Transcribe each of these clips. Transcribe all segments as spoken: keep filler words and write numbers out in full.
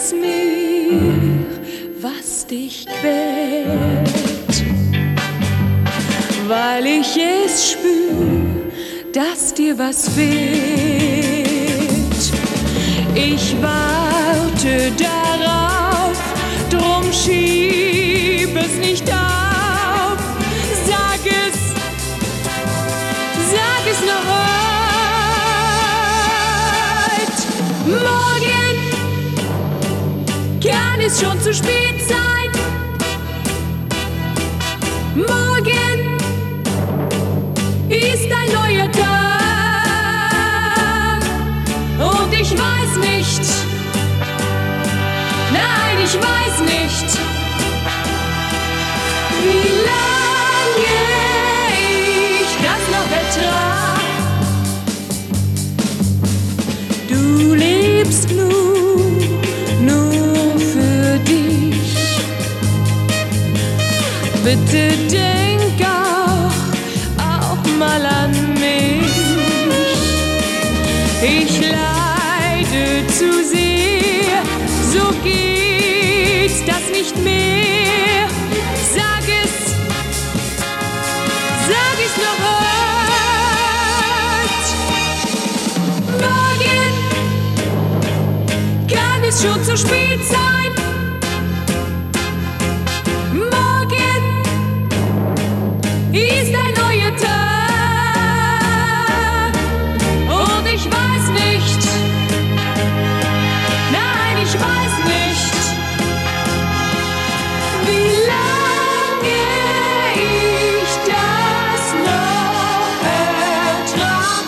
es mir, was dich quält, weil ich es spür, dass dir was fehlt. Ich warte darauf, drum schieb es nicht auf. Sag es, sag es noch heute. Morgen kann es schon zu spät sein. Morgen ist ein neuer Tag und ich weiß nicht, nein, ich weiß nicht, wie lange ich das noch ertrag. Du lebst nur, nur für dich. Bitte denk auch, auch mal an mich. Ich leide zu sehr, so geht das nicht mehr. Sag es, sag es noch heute. Morgen kann es schon zu spät sein. Morgen ist ein neuer Tag und ich weiß nicht, nein, ich weiß nicht, wie lange ich das noch ertrag.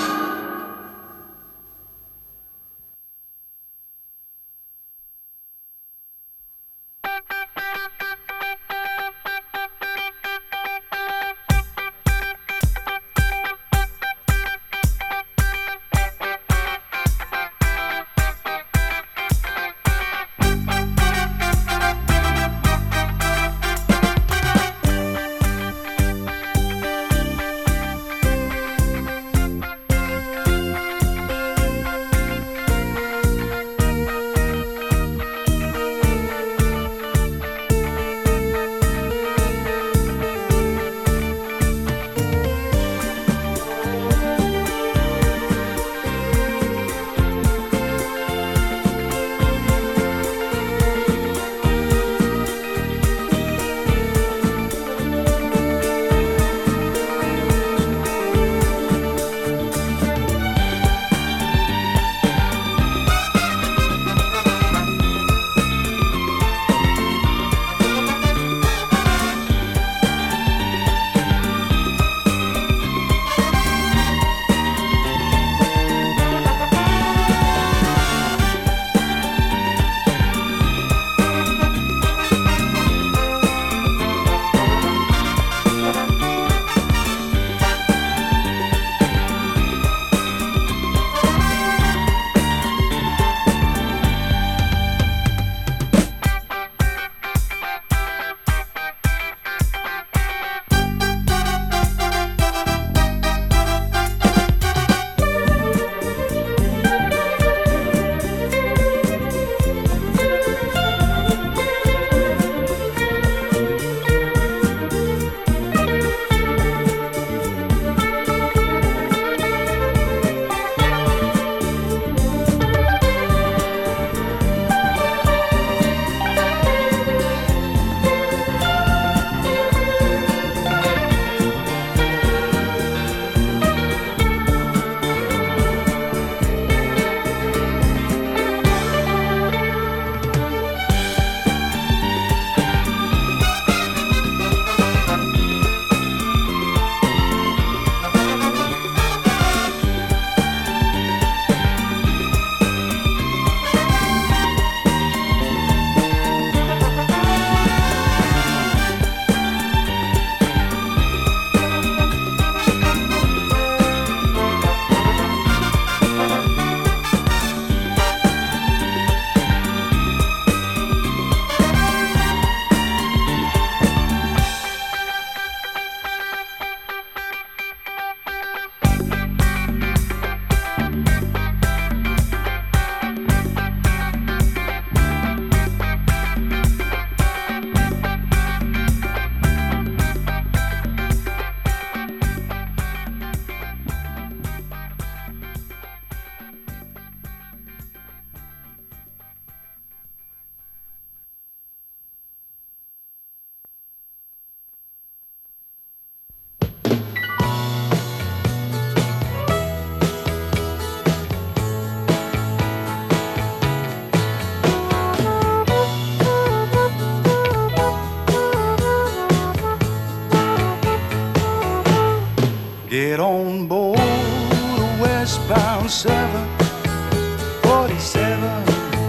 forty-seven, forty-seven.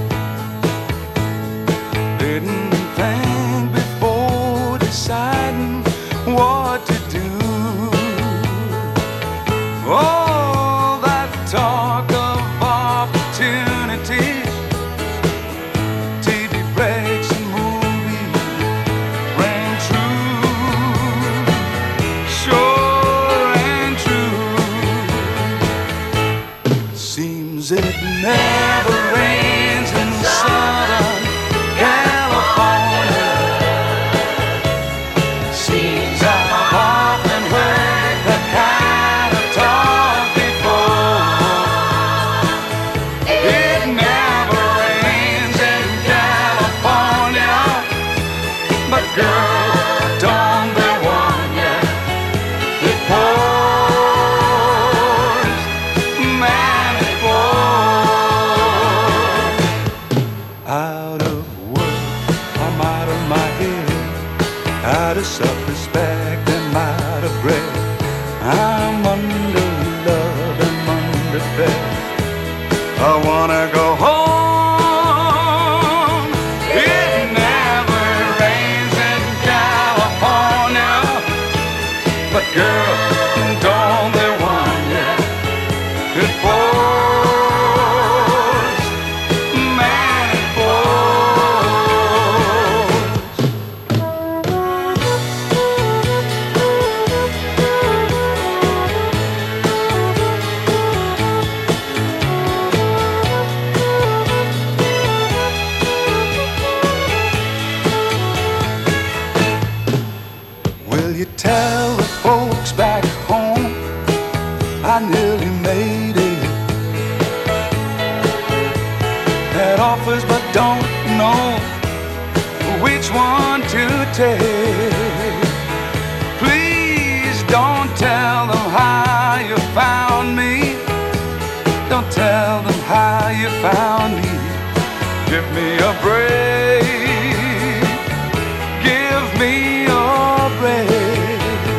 Didn't think before deciding what to do. All that talk of opportunity, T V breaks and movies ran true, sure and true. Seems it never rains in Southern California. Seems I've often heard that kind of talk before. It never rains in California, but girl, don't they warn ya, it pours, man, it pours. Out of work, I'm out of my head, out of self-respect and out of breath. I'm under love and under fed. I wanna go home. It never rains in California, but girl, don't they warn ya, it pours, man, it pours. Will you tell the folks back home I nearly made it? Had offers but don't know which one to take. Please don't tell them how you found me. Don't tell them how you found me. Give me a break. Give me a break.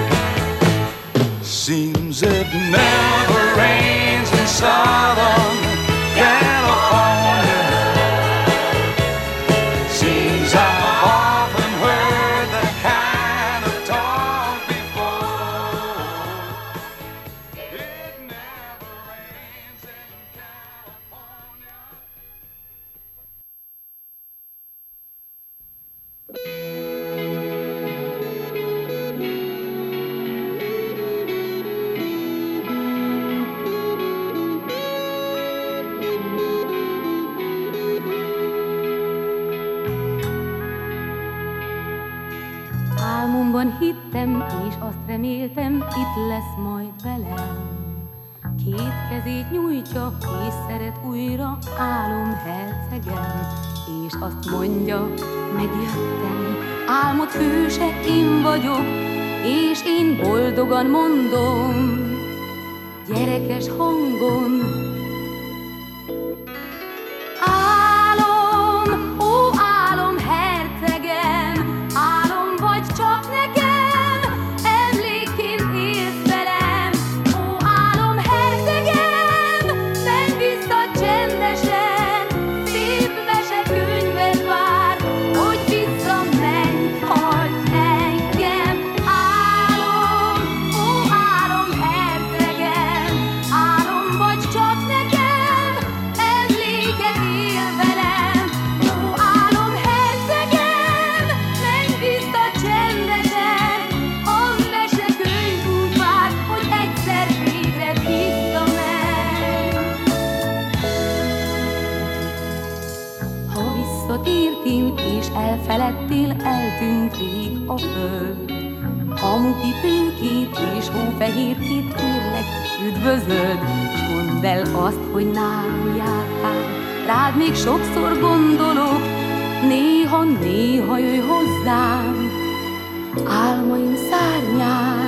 Seems it never rains in Southern California. Seems I've often heard that kind of talk before. It never rains in California. Álmomban hittem, és azt reméltem, itt lesz majd velem. Két kezét nyújtja, és szeret újra álom hercegem. És azt mondja, megjöttem, álmod hőse én vagyok, és én boldogan mondom, gyerekes hangon. Álom, ó álom hercegem, álom vagy csak nekem, emlékként élsz velem. Ó álom hercegem, menj vissza csendesen, szép mesekönyved vár, hogy visszamenj, hagyd engem. Álom, ó álom hercegem, álom vagy csak nekem, emléket él velem. Ó álom hercegem, menj vissza csendesen, a mesekönyvünk vár, hogy egyszer végre visszamenj. Ha visszatértél és elfeledtél, eltűnt rég a föld. Hamukipőkét és hófehérkét kérlek, üdvözöld, s mondd el azt, hogy nálunk jártál. Rád még sokszor gondolok, néha-néha jöjj hozzám, álmaim szárnyán.